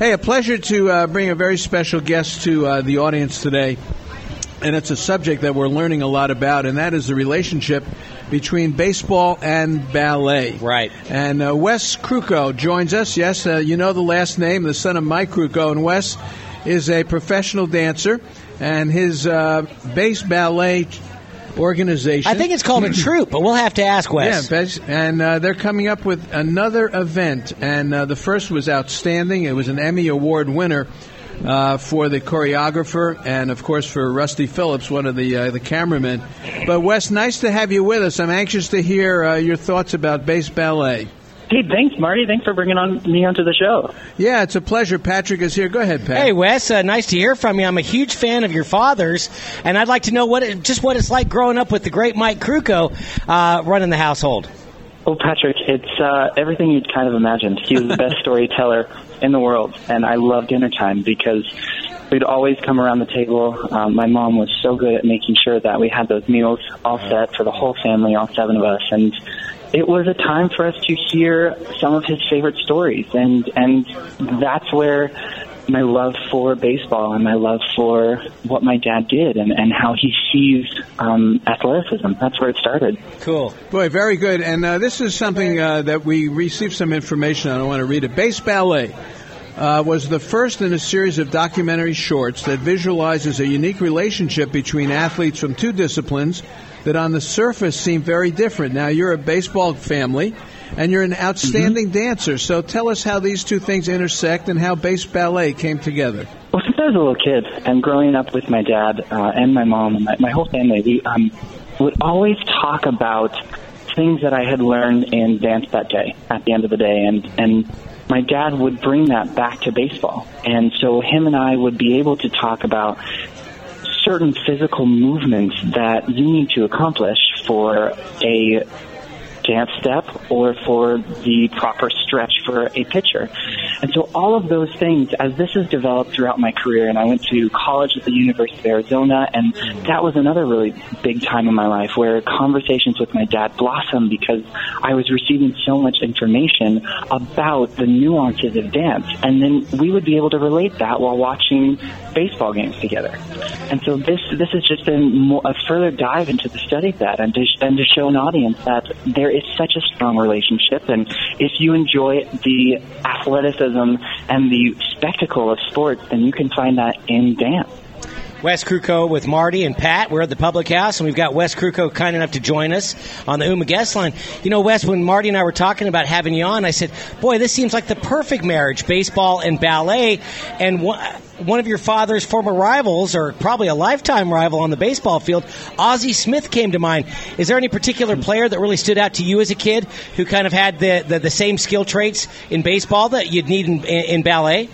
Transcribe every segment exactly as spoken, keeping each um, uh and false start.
Hey, a pleasure to uh, bring a very special guest to uh, the audience today. And it's a subject that we're learning a lot about, and that is the relationship between baseball and ballet. Right. And uh, Wes Krukow joins us. Yes, uh, you know the last name, the son of Mike Krukow. And Wes is a professional dancer, and his uh, base ballet organization. I think it's called a troupe, but we'll have to ask Wes. Yeah, and uh, they're coming up with another event, and uh, the first was outstanding. It was an Emmy Award winner. Uh, for the choreographer and, of course, for Rusty Phillips, one of the uh, the cameramen. But, Wes, nice to have you with us. I'm anxious to hear uh, your thoughts about base ballet. Hey, thanks, Marty. Thanks for bringing on me onto the show. Yeah, it's a pleasure. Patrick is here. Go ahead, Pat. Hey, Wes. Uh, nice to hear from you. I'm a huge fan of your father's, and I'd like to know what it, just what it's like growing up with the great Mike Krukow uh, running the household. Well, Patrick, it's uh, everything you'd kind of imagined. He was the best storyteller in the world, and I loved dinner time because we'd always come around the table. Um, my mom was so good at making sure that we had those meals all set for the whole family, all seven of us, and it was a time for us to hear some of his favorite stories, and and that's where my love for baseball and my love for what my dad did and, and how he sees um, athleticism. That's where it started. Cool. Boy, very good. And uh, this is something uh, that we received some information on. I want to read it. Base Ballet uh, was the first in a series of documentary shorts that visualizes a unique relationship between athletes from two disciplines that on the surface seem very different. Now, you're a baseball family, and you're an outstanding mm-hmm. dancer. So tell us how these two things intersect and how base ballet came together. Well, since I was a little kid and growing up with my dad uh, and my mom and my, my whole family, we um, would always talk about things that I had learned in dance that day at the end of the day. And, and my dad would bring that back to baseball. And so him and I would be able to talk about certain physical movements that you need to accomplish for a dance step or for the proper stretch for a pitcher. And so all of those things, as this has developed throughout my career, and I went to college at the University of Arizona, and that was another really big time in my life where conversations with my dad blossomed because I was receiving so much information about the nuances of dance. And then we would be able to relate that while watching baseball games together. And so this this has just been more, a further dive into the study of that and to, and to show an audience that there is such a strong relationship. And if you enjoy the athleticism and the spectacle of sports, then you can find that in dance. Wes Krukow with Marty and Pat. We're at the Public House, and we've got Wes Krukow kind enough to join us on the Uma guest line. You know, Wes, when Marty and I were talking about having you on, I said, boy, this seems like the perfect marriage, baseball and ballet. And one of your father's former rivals, or probably a lifetime rival on the baseball field, Ozzie Smith, came to mind. Is there any particular player that really stood out to you as a kid who kind of had the, the, the same skill traits in baseball that you'd need in, in ballet?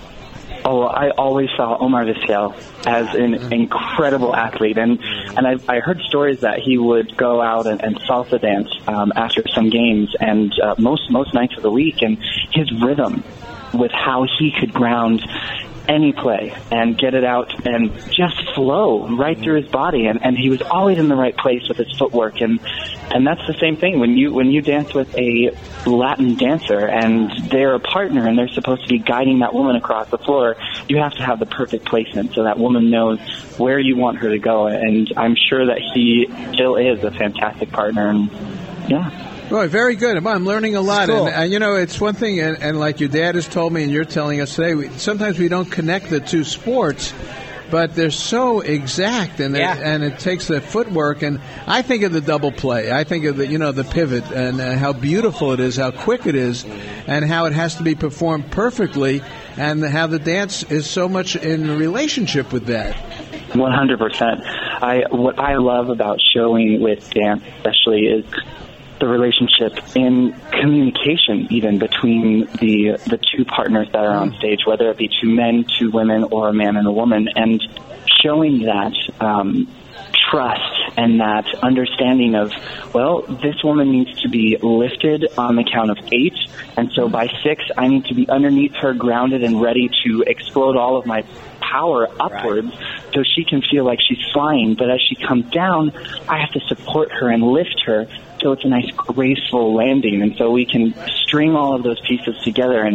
Oh, I always saw Omar Vizquel as an incredible athlete, and and I, I heard stories that he would go out and, and salsa dance um, after some games, and uh, most most nights of the week, and his rhythm with how he could ground any play and get it out and just flow right through his body, and, and he was always in the right place with his footwork, and and that's the same thing when you when you dance with a Latin dancer and they're a partner and they're supposed to be guiding that woman across the floor. You have to have the perfect placement so that woman knows where you want her to go, and I'm sure that he still is a fantastic partner. And yeah. Boy, very good. I'm learning a lot. Cool. And, uh, you know, it's one thing, and, and like your dad has told me and you're telling us today, we, sometimes we don't connect the two sports, but they're so exact, and, yeah. it, and it takes the footwork. And I think of the double play. I think of the, you know, the pivot and uh, how beautiful it is, how quick it is, and how it has to be performed perfectly, and how the dance is so much in relationship with that. one hundred percent. I, what I love about showing with dance especially is the relationship in communication even between the the two partners that are on stage, whether it be two men, two women, or a man and a woman, and showing that um, trust and that understanding of, well, this woman needs to be lifted on the count of eight, and so by six I need to be underneath her, grounded and ready to explode all of my power upwards, right, so she can feel like she's flying. But as she comes down, I have to support her and lift her so it's a nice graceful landing. And so we can string all of those pieces together. And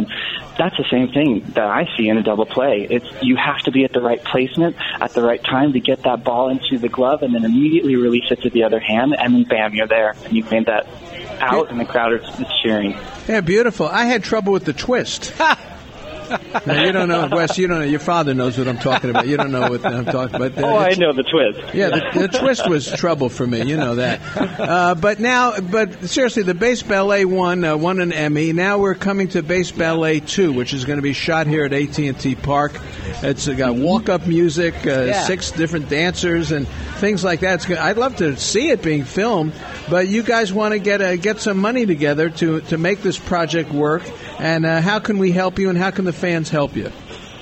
that's the same thing that I see in a double play. It's you have to be at the right placement at the right time to get that ball into the glove and then immediately release it to the other hand, and then bam, you're there. And you've made that out, and the crowd is cheering. Yeah, beautiful. I had trouble with the twist. Now, you don't know, Wes, you don't know. Your father knows what I'm talking about. You don't know what I'm talking about. Oh, I know the twist. Yeah, the, the twist was trouble for me. You know that. Uh, but now, but seriously, the Bass Ballet won, uh, won an Emmy. Now we're coming to Bass Ballet two, which is going to be shot here at A T and T Park. It's got walk-up music, uh, yeah. six different dancers, and things like that. It's good. I'd love to see it being filmed, but you guys want to get uh, get some money together to, to make this project work. And uh, how can we help you, and how can the fans help you?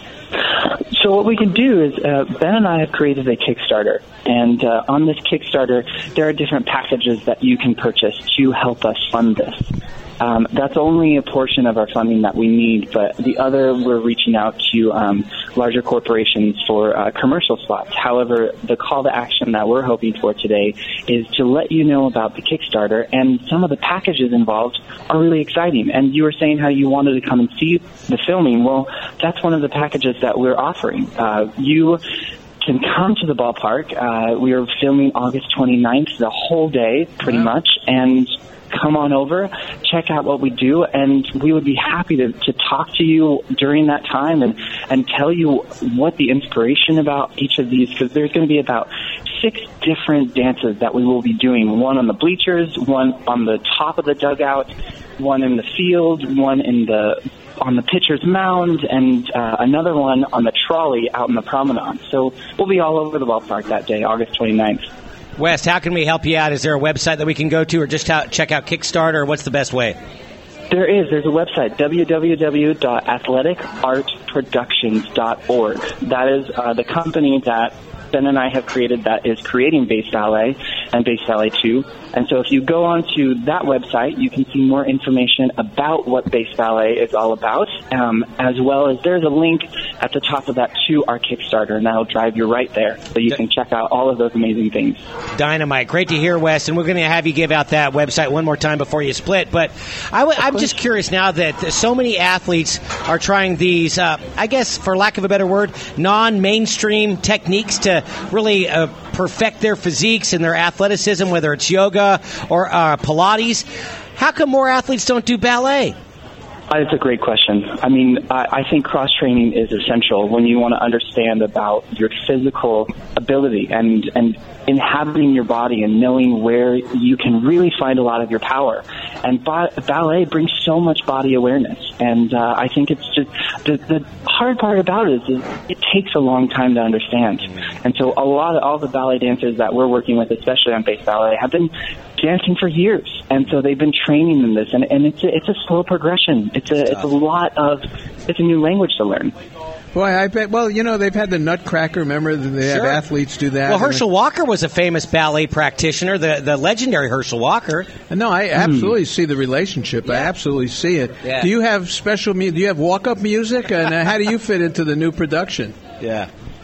So what we can do is uh, Ben and I have created a Kickstarter, and uh, on this Kickstarter, there are different packages that you can purchase to help us fund this. Um, that's only a portion of our funding that we need, but the other, we're reaching out to um, larger corporations for uh, commercial slots. However, the call to action that we're hoping for today is to let you know about the Kickstarter, and some of the packages involved are really exciting. And you were saying how you wanted to come and see the filming. Well, that's one of the packages that we're offering. Uh, you can come to the ballpark. Uh, we are filming August twenty-ninth, the whole day, pretty wow. much, and come on over, check out what we do, and we would be happy to, to talk to you during that time and, and tell you what the inspiration about each of these, because there's going to be about six different dances that we will be doing, one on the bleachers, one on the top of the dugout, one in the field, one in the on the pitcher's mound, and uh, another one on the trolley out in the promenade. So we'll be all over the ballpark that day, August twenty-ninth. Wes, how can we help you out? Is there a website that we can go to, or just out, check out Kickstarter, or what's the best way? There is. There's a website, w w w dot athletic art productions dot org. That is uh, the company that Ben and I have created that is creating Bass Ballet and Bass Ballet two. And so if you go onto that website, you can see more information about what Bass Ballet is all about, um, as well as there's a link at the top of that to our Kickstarter, and that'll drive you right there. So you can check out all of those amazing things. Dynamite. Great to hear, Wes. And we're going to have you give out that website one more time before you split. But I w- I'm just curious now that so many athletes are trying these, uh, I guess, for lack of a better word, non-mainstream techniques to really uh, perfect their physiques and their athleticism, whether it's yoga or uh, Pilates. How come more athletes don't do ballet? That's a great question. I mean, I, I think cross-training is essential when you want to understand about your physical ability and, and inhabiting your body and knowing where you can really find a lot of your power. And ba- ballet brings so much body awareness. And uh, I think it's just the, the hard part about it is, is it takes a long time to understand. And so a lot of all the ballet dancers that we're working with, especially on Bass Ballet, have been dancing for years, and so they've been training in this, and, and it's a, it's a slow progression. It's a it's a lot of it's a new language to learn. Boy, I bet. Well, you know, they've had the Nutcracker. Remember, they sure. have athletes do that. Well, Herschel Walker was a famous ballet practitioner, the the legendary Herschel Walker. No, I absolutely mm. see the relationship. Yeah. I absolutely see it. Yeah. Do you have special? Do you have walk-up music, and uh, how do you fit into the new production? Yeah.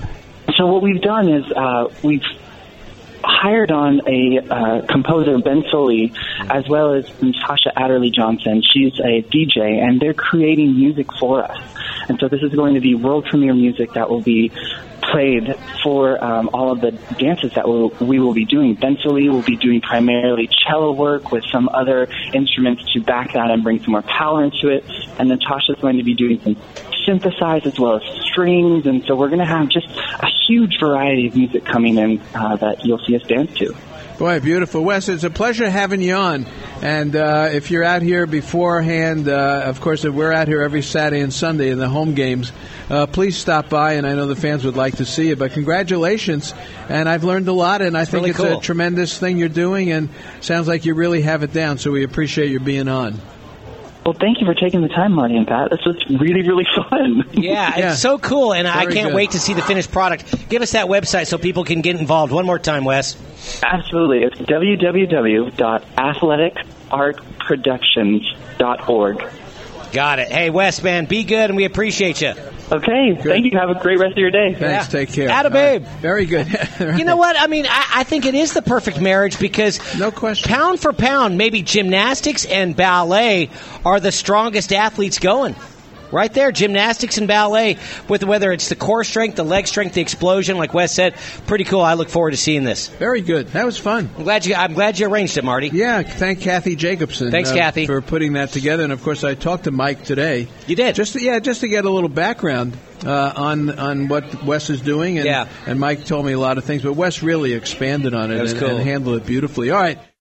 So what we've done is uh, we've hired on a uh, composer, Ben Foley, as well as Natasha Adderley Johnson. She's a D J, and they're creating music for us. And so this is going to be world premiere music that will be played for um, all of the dances that we'll, we will be doing. Ben Foley will be doing primarily cello work with some other instruments to back that and bring some more power into it. And Natasha's going to be doing some synthesized as well as strings, and so we're going to have just a huge variety of music coming in uh, that you'll see us dance to. Boy, beautiful. Wes, it's a pleasure having you on. And uh, if you're out here beforehand, uh, of course, if we're out here every Saturday and Sunday in the home games, uh, please stop by, and I know the fans would like to see you. But congratulations, and I've learned a lot, and I it's think really it's cool. a tremendous thing you're doing, and sounds like you really have it down, so we appreciate you being on. Well, thank you for taking the time, Marty and Pat. This was really, really fun. Yeah, yeah. It's so cool, and Very I can't good. wait to see the finished product. Give us that website so people can get involved. One more time, Wes. Absolutely. It's w w w dot athletic art productions dot org. Got it. Hey, Wes, man, be good, and we appreciate you. Okay. Good. Thank you. Have a great rest of your day. Thanks. Yeah. Take care. Atta babe. Right. Very good. Right. You know what? I mean, I, I think it is the perfect marriage because no question. Pound for pound, maybe gymnastics and ballet are the strongest athletes going. Right there, gymnastics and ballet, with whether it's the core strength, the leg strength, the explosion, like Wes said, pretty cool. I look forward to seeing this. Very good. That was fun. I'm glad you. I'm glad you arranged it, Marty. Yeah. Thank Kathy Jacobson. Thanks, uh, Kathy, for putting that together. And of course, I talked to Mike today. You did. Just to, yeah, just to get a little background uh, on on what Wes is doing. And, yeah. And Mike told me a lot of things, but Wes really expanded on it That was and, cool. and handled it beautifully. All right.